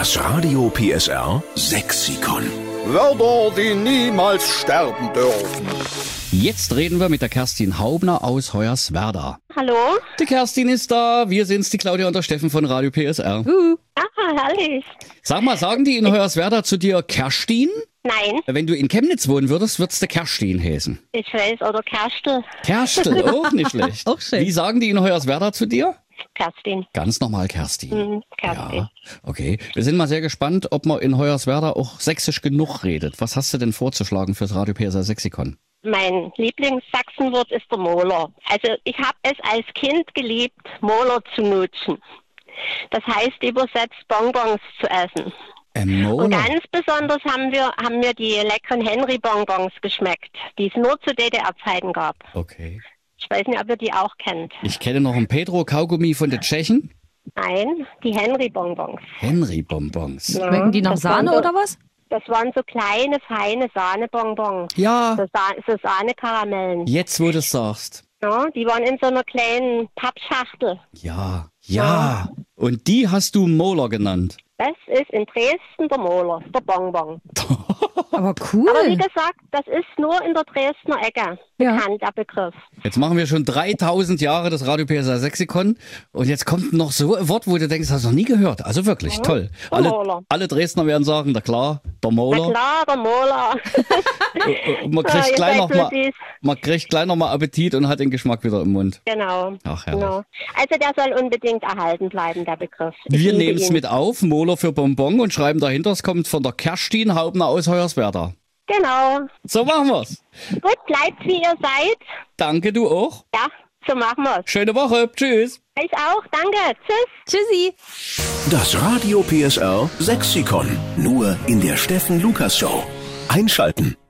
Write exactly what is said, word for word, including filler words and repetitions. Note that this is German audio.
Das Radio P S R Sexikon. Wörter, die niemals sterben dürfen. Jetzt reden wir mit der Kerstin Haubner aus Hoyerswerda. Hallo? Die Kerstin ist da, wir sind's, die Claudia und der Steffen von Radio P S R. Uh. Ah, herrlich. Sag mal, sagen die in Hoyerswerda zu dir Kerstin? Nein. Wenn du in Chemnitz wohnen würdest, würd's der Kerstin heißen. Ich weiß, oder Kerstel. Kerstel, auch nicht schlecht. Auch schön. Wie sagen die in Hoyerswerda zu dir? Kerstin. Ganz normal Kerstin. Mhm, Kerstin. Ja, okay. Wir sind mal sehr gespannt, ob man in Hoyerswerda auch sächsisch genug redet. Was hast du denn vorzuschlagen fürs Radio P S R Sexikon? Mein Lieblingssachsenwort ist der Moler. Also ich habe es als Kind geliebt, Moler zu nutzen. Das heißt übersetzt Bonbons zu essen. Ähm, Und ganz besonders haben wir haben mir die leckeren Henry-Bonbons geschmeckt, die es nur zu D D R-Zeiten gab. Okay. Ich weiß nicht, ob ihr die auch kennt. Ich kenne noch einen Pedro-Kaugummi von den Tschechen. Nein, die Henry-Bonbons. Henry-Bonbons. Ja, Schmecken die nach das waren Sahne so, oder was? Das waren so kleine, feine Sahnebonbons. Ja, So, Sa so Sahnekaramellen. jetzt wo du es sagst. Ja, die waren in so einer kleinen Pappschachtel. Ja, ja. Und die hast du Moler genannt. Das ist in Dresden der Moler, der Bonbon. Aber cool. Aber wie gesagt, das ist nur in der Dresdner Ecke Ja. bekannt, der Begriff. Jetzt machen wir schon dreitausend Jahre das Radio P S R Sexikon und jetzt kommt noch so ein Wort, wo du denkst, hast du noch nie gehört. Also wirklich, toll. der Alle, Moler. alle Dresdner werden sagen, na klar, der Na Moler. klar, der Moler. Und man Ja, kriegt ihr gleich seid noch so mal, süß. man kriegt gleich noch mal Appetit und hat den Geschmack wieder im Mund. Genau. Ach, herrlich. genau. Also der soll unbedingt erhalten bleiben, der Begriff. Ich Wir liebe nehmen es ihn. mit auf, Moler für Bonbon und schreiben dahinter, es kommt von der Kerstin Haubner aus Hoyerswerda. Genau. So machen wir's. Gut, bleibt wie ihr seid. Danke, du auch. Ja, so machen wir's. Schöne Woche. Tschüss. Ich auch. Danke. Tschüss. Tschüssi. Das Radio P S R Sexikon. Nur in der Steffen Lukas Show. Einschalten.